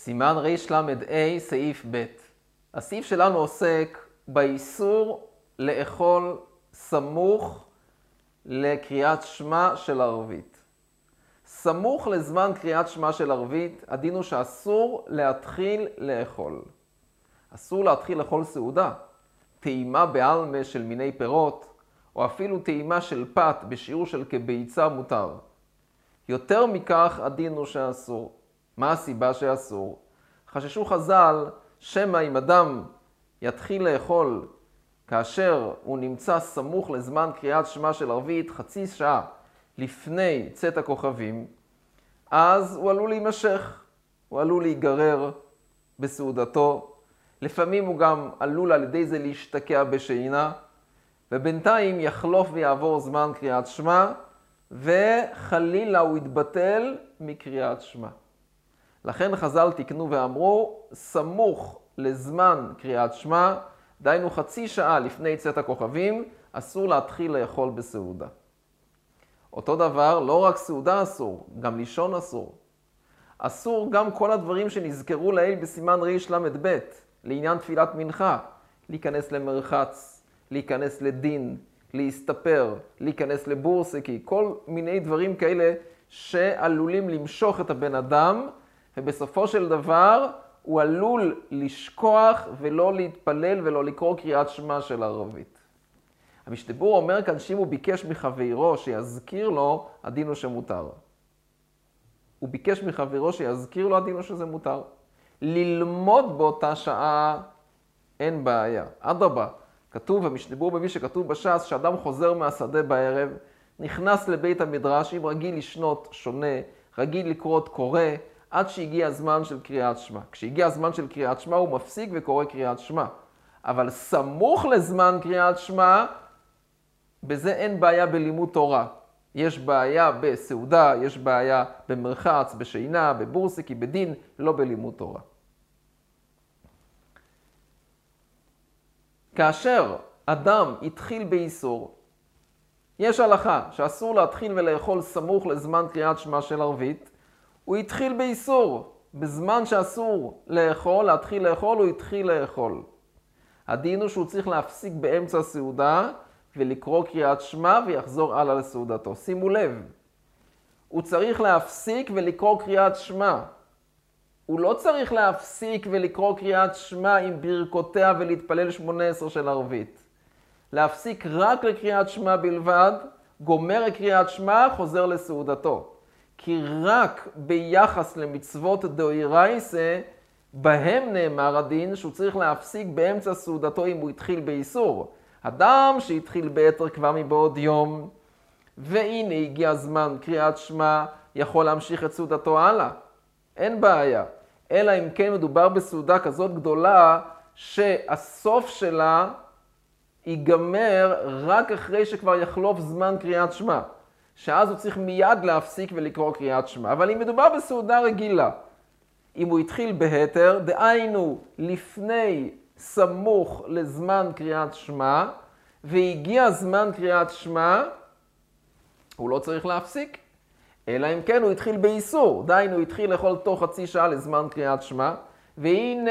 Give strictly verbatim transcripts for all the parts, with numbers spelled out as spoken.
סימן רל"ה סעיף ב'. הסעיף שלנו עוסק באיסור לאכול סמוך לקריאת שמע של ערבית. סמוך לזמן קריאת שמע של ערבית, הדין הוא שאסור להתחיל לאכול. אסור להתחיל לאכול סעודה, טעימה בעלמה של מיני פירות, או אפילו טעימה של פת בשיעור של כביצה מותר. יותר מכך, הדין הוא שאסור. מה הסיבה שאסור? חששו חז"ל, שמא אם אדם יתחיל לאכול כאשר הוא נמצא סמוך לזמן קריאת שמע של ערבית חצי שעה לפני צאת הכוכבים, אז הוא עלול להימשך, הוא עלול להיגרר בסעודתו, לפעמים הוא גם עלול על ידי זה להשתקע בשינה, ובינתיים יחלוף ויעבור זמן קריאת שמע, וחלילה הוא יתבטל מקריאת שמע. לכן חז"ל תיקנו ואמרו, סמוך לזמן קריאת שמע, דהיינו חצי שעה לפני צאת הכוכבים, אסור להתחיל לאכול בסעודה. אותו דבר, לא רק סעודה אסור, גם לישון אסור. אסור גם כל הדברים שנזכרו לעיל בסימן רל"ב, לעניין תפילת מנחה, להיכנס למרחץ, להיכנס לדין, להסתפר, להיכנס לבורסקי, כל מיני דברים כאלה שעלולים למשוך את הבן אדם, ובסופו של דבר הוא עלול לשכוח ולא להתפלל ולא לקרוא קריאת שמע של ערבית. המשתבור אומר כאן שאם הוא ביקש מחברו שיזכיר לו, הדין הוא שמותר. הוא ביקש מחברו שיזכיר לו, הדין הוא שזה מותר. ללמוד באותה שעה אין בעיה. אדרבה, כתוב המשתבור במי שכתוב בש"ס שאדם חוזר מהשדה בערב, נכנס לבית המדרש, אם רגיל לשנות שונה, רגיל לקרות קורא, עד שהגיע הזמן של קריאת שמע. כשהגיע הזמן של קריאת שמע הוא מפסיק וקורא קריאת שמע. אבל סמוך לזמן קריאת שמע, בזה אין בעיה בלימוד תורה. יש בעיה בסעודה, יש בעיה במרחץ, בשינה, בבורסקי, בדין, לא בלימוד תורה. כאשר אדם התחיל באיסור, יש הלכה שאסור להתחיל ולאכול סמוך לזמן קריאת שמע של ערבית, הוא התחיל באיסור. בזמן שאסור לאכול, להתחיל לאכול, הוא התחיל לאכול. הדין הוא שהוא צריך להפסיק באמצע הסעודה ולקרוא קריאת שמע ויחזור הלאה לסעודתו. שימו לב, הוא צריך להפסיק ולקרוא קריאת שמע. הוא לא צריך להפסיק ולקרוא קריאת שמע עם ברכותיה ולהתפלל שמונה עשרה של ערבית. להפסיק רק לקריאת שמע בלבד, גומר קריאת שמע, חוזר לסעודתו. כי רק ביחס למצוות דאורייתא, בהם נאמר הדין שהוא צריך להפסיק באמצע סעודתו אם הוא התחיל באיסור. אדם שהתחיל ביתר כבר מבעוד יום, והנה הגיע הזמן קריאת שמע, יכול להמשיך את סעודתו הלאה. אין בעיה. אלא אם כן מדובר בסעודה כזאת גדולה, שהסוף שלה ייגמר רק אחרי שכבר יחלוף זמן קריאת שמע. שאז הוא צריך מיד להפסיק ולקרוא קריאת שמע. אבל אם מדובר בסעודה רגילה, אם הוא התחיל בהתר, דהיינו לפני סמוך לזמן קריאת שמע, והגיע זמן קריאת שמע, הוא לא צריך להפסיק. אלא אם כן הוא התחיל באיסור, דהיינו הוא התחיל לאכול תוך חצי שעה לזמן קריאת שמע, והנה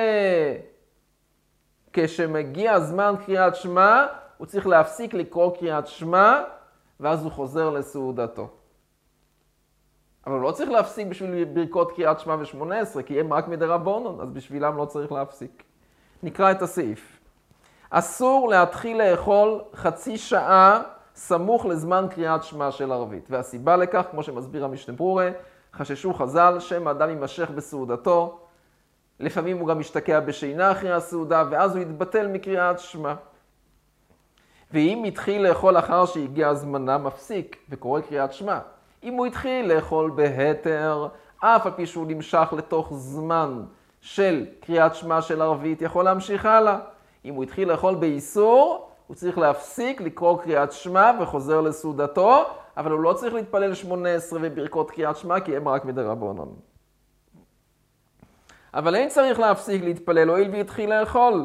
כשמגיע זמן קריאת שמע, הוא צריך להפסיק לקרוא קריאת שמע, ואז הוא חוזר לסעודתו. אבל הוא לא צריך להפסיק בשביל ברכות קריאת שמע ושמונה עשרה, כי הם רק מדרבנן, אז בשבילם לא צריך להפסיק. נקרא את הסעיף. אסור להתחיל לאכול חצי שעה סמוך לזמן קריאת שמע של ערבית. והסיבה לכך, כמו שמסביר המשנה ברורה, חששו חז"ל שמא אדם יימשך בסעודתו, לפעמים הוא גם משתקע בשינה אחרי הסעודה, ואז הוא יתבטל מקריאת שמע. ואם התחיל לאכול אחר שהגיע הזמנה, מפסיק וקורא קריאת שמע. אם הוא התחיל לאכול בהתר, אף על פי שהוא נמשך לתוך זמן של קריאת שמע של ערבית, יכול להמשיך הלאה. אם הוא התחיל לאכול באיסור, הוא צריך להפסיק לקרוא קריאת שמע וחוזר לסעודתו, אבל הוא לא צריך להתפלל שמונה עשרה וברכות קריאת שמע, כי הם רק מדרבנן. אבל אין צריך להפסיק להתפלל, הואיל והתחיל לאכול.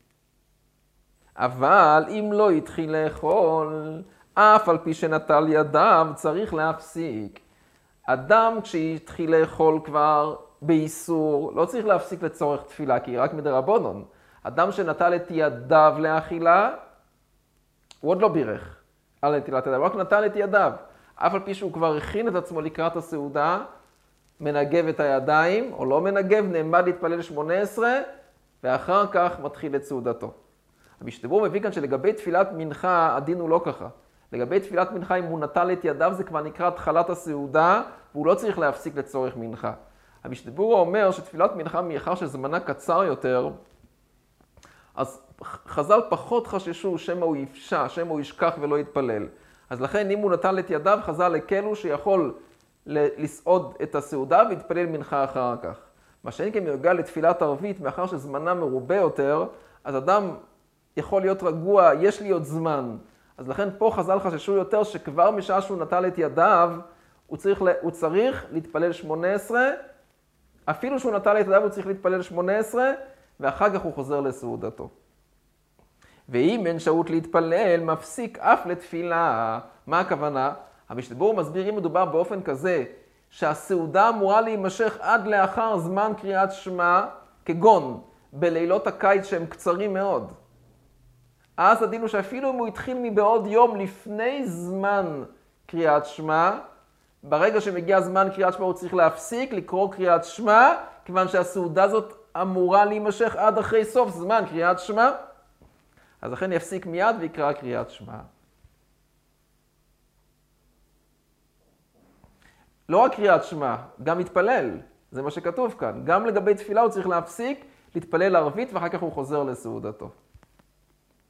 אבל אם לא התחיל לאכול, אף על פי שנטל ידיו, צריך להפסיק. אדם כשהתחיל לאכול כבר באיסור, לא צריך להפסיק לצורך תפילה, כי היא רק מדרבנן. אדם שנטל את ידיו לאכילה, הוא עוד לא בירך על נטילת ידיו, הוא רק נטל את ידיו. אף על פי שהוא כבר הכין את עצמו לקראת הסעודה, מנגב את הידיים, או לא מנגב, נעמד להתפלל שמונה עשרה, ואחר כך מתחיל את סעודתו. המשתברור מביא כאן שלגבי תפילת מנחה, הדין הוא לא ככה. לגבי תפילת מנחה, אם הוא נטל את ידיו, זה כבר נקרא התחלת הסעודה, והוא לא צריך להפסיק לצורך מנחה. המשתברור אומר שתפילת מנחה מאחר שזמנה קצר יותר, אז חז"ל פחות חששו שמא הוא יפשע, שמא הוא ישכח ולא יתפלל. אז לכן אם הוא נטל את ידיו, חז"ל הקלו שיכול לסעוד את הסעודה והתפלל מנחה אחר כך. מה שאין כן בנוגע לתפילת ערבית, מאחר שזמנה מרובה יותר, אז אדם יכול להיות רגוע, יש לי עוד זמן. אז לכן פה חז"ל חששו יותר שכבר משעה שהוא נטל את ידיו, הוא צריך, הוא צריך להתפלל שמונה עשרה, אפילו שהוא נטל את ידיו הוא צריך להתפלל שמונה עשרה, ואחר כך הוא חוזר לסעודתו. ואם אין שהות להתפלל, מפסיק אף לתפילה. מה הכוונה? המשתברור מסביר אם מדובר באופן כזה, שהסעודה אמורה להימשך עד לאחר זמן קריאת שמע, כגון בלילות הקיץ שהם קצרים מאוד. אז הדין הוא שאפילו אם הוא התחיל מבעוד יום לפני זמן קריאת שמע, ברגע שמגיע זמן קריאת שמע הוא צריך להפסיק לקרוא קריאת שמע, כיוון שהסעודה הזאת אמורה להימשך עד אחרי סוף זמן קריאת שמע, אז לכן יפסיק מיד ויקרא קריאת שמע. לא רק קריאת שמע, גם מתפלל, זה מה שכתוב כאן. גם לגבי תפילה הוא צריך להפסיק, להתפלל ערבית ואחר כך הוא חוזר לסעודתו.